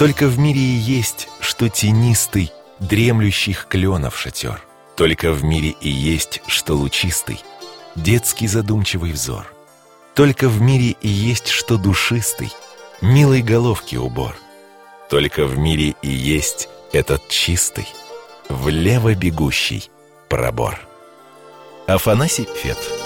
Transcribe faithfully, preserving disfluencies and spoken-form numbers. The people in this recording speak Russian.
Только в мире и есть, что тенистый дремлющих кленов шатер. Только в мире и есть, что лучистый детский задумчивый взор. Только в мире и есть, что душистый милой головки убор. Только в мире и есть этот чистый влево бегущий пробор. Афанасий Фет.